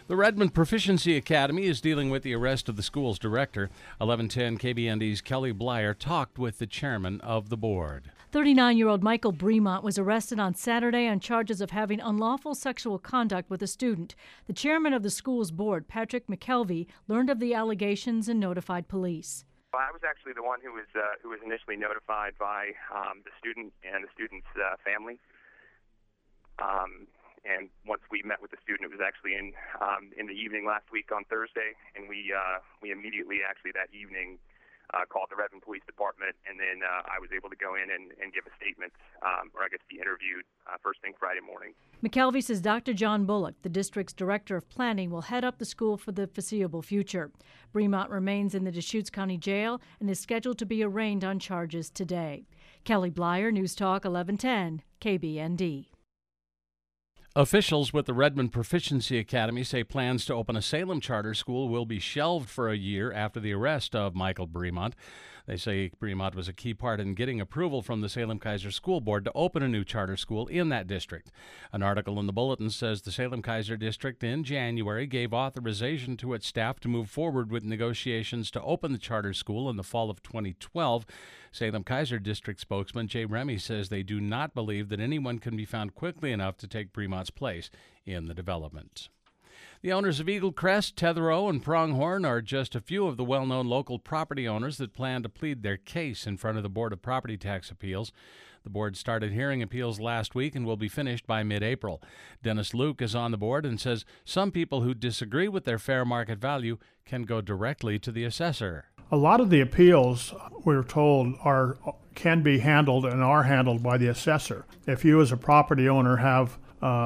The Redmond Proficiency Academy is dealing with the arrest of the school's director. 1110 KBND's Kelly Blyer talked with the chairman of the board. 39-year-old Michael Bremont was arrested on Saturday on charges of having unlawful sexual conduct with a student. The chairman of the school's board, Patrick McKelvey, learned of the allegations and notified police. Well, I was actually the one who was initially notified by the student and the student's family. And once we met with the student, it was actually in the evening last week on Thursday, and we immediately actually that evening called the Redmond Police Department, and then I was able to go in and give a statement, or I guess be interviewed first thing Friday morning. McKelvey says Dr. John Bullock, the district's director of planning, will head up the school for the foreseeable future. Bremont remains in the Deschutes County Jail and is scheduled to be arraigned on charges today. Kelly Blyer, News Talk 1110, KBND. Officials with the Redmond Proficiency Academy say plans to open a Salem charter school will be shelved for a year after the arrest of Michael Bremont. They say Bremont was a key part in getting approval from the Salem-Keizer School Board to open a new charter school in that district. An article in the Bulletin says the Salem-Keizer district in January gave authorization to its staff to move forward with negotiations to open the charter school in the fall of 2012. Salem-Keizer district spokesman Jay Remy says they do not believe that anyone can be found quickly enough to take Bremont's place in the development. The owners of Eagle Crest, Tetherow, and Pronghorn are just a few of the well-known local property owners that plan to plead their case in front of the Board of Property Tax Appeals. The board started hearing appeals last week and will be finished by mid-April. Dennis Luke is on the board and says some people who disagree with their fair market value can go directly to the assessor. A lot of the appeals, we're told, can be handled and are handled by the assessor. If you as a property owner have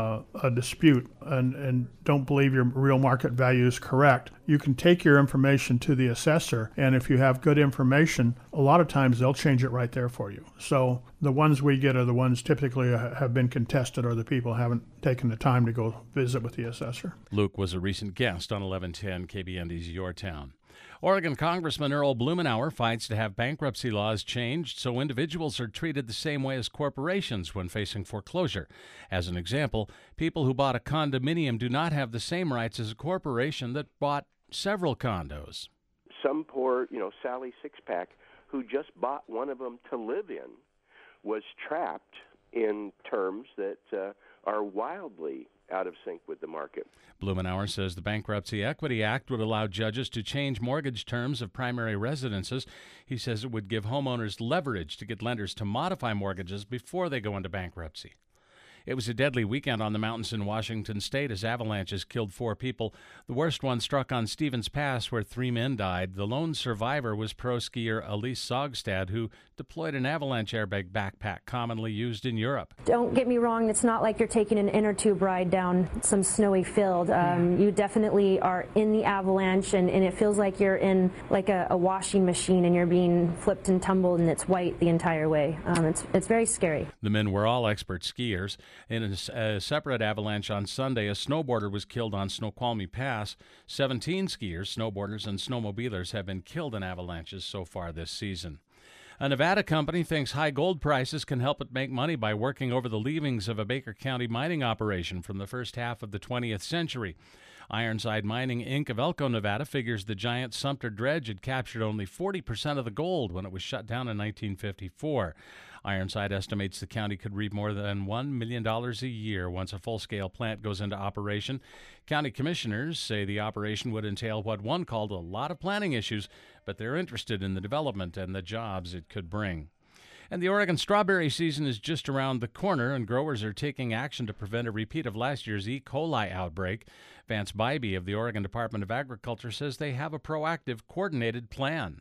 a dispute and don't believe your real market value is correct, you can take your information to the assessor, and if you have good information, a lot of times they'll change it right there for you. So the ones we get are the ones typically have been contested, or the people haven't taken the time to go visit with the assessor. Luke was a recent guest on 1110 KBND's Your Town. Oregon Congressman Earl Blumenauer fights to have bankruptcy laws changed so individuals are treated the same way as corporations when facing foreclosure. As an example, people who bought a condominium do not have the same rights as a corporation that bought several condos. Some poor, Sally Sixpack, who just bought one of them to live in, was trapped in terms that are wildly out of sync with the market. Blumenauer says the Bankruptcy Equity Act would allow judges to change mortgage terms of primary residences. He says it would give homeowners leverage to get lenders to modify mortgages before they go into bankruptcy. It was a deadly weekend on the mountains in Washington state as avalanches killed 4 people. The worst one struck on Stevens Pass, where 3 men died. The lone survivor was pro skier Elise Sogstad, who deployed an avalanche airbag backpack commonly used in Europe. Don't get me wrong, it's not like you're taking an inner tube ride down some snowy field. You definitely are in the avalanche, and it feels like you're in like a washing machine, and you're being flipped and tumbled, and it's white the entire way. It's very scary. The men were all expert skiers. In a separate avalanche on Sunday, a snowboarder was killed on Snoqualmie Pass. 17 skiers, snowboarders, and snowmobilers have been killed in avalanches so far this season. A Nevada company thinks high gold prices can help it make money by working over the leavings of a Baker County mining operation from the first half of the 20th century. Ironside Mining, Inc. of Elko, Nevada, figures the giant Sumter dredge had captured only 40% of the gold when it was shut down in 1954. Ironside estimates the county could reap more than $1 million a year once a full-scale plant goes into operation. County commissioners say the operation would entail what one called a lot of planning issues, but they're interested in the development and the jobs it could bring. And the Oregon strawberry season is just around the corner, and growers are taking action to prevent a repeat of last year's E. coli outbreak. Vance Bybee of the Oregon Department of Agriculture says they have a proactive, coordinated plan.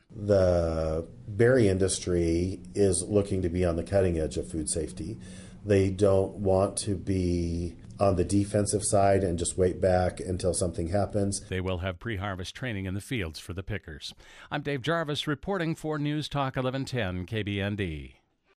The berry industry is looking to be on the cutting edge of food safety. They don't want to be on the defensive side and just wait back until something happens. They will have pre-harvest training in the fields for the pickers. I'm Dave Jarvis reporting for News Talk 1110 KBND.